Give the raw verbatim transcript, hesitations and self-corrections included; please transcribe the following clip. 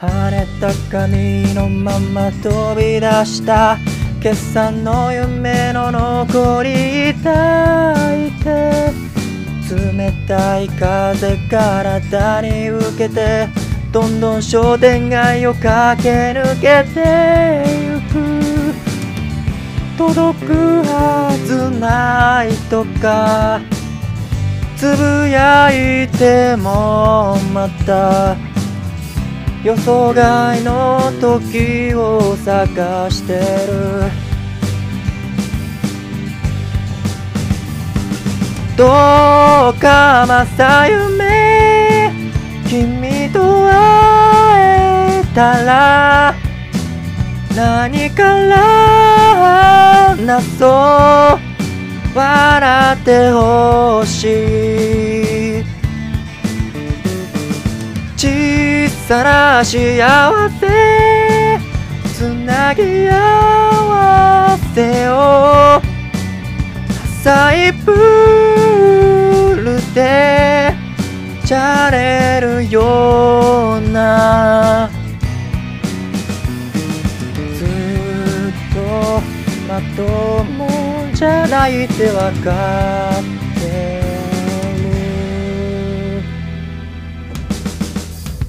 跳ねた髪のまま飛び出した今朝の夢の残り抱いて、冷たい風体に受けてどんどん商店街を駆け抜けてゆく。届くはずないとかつぶやいてもまた予想外の時を探してる。どうか正夢君と会えたら何からなそう笑ってほしい。小さな幸せつなぎ合わせを浅いプールでじゃれるような、ずっとまともじゃないってわかっ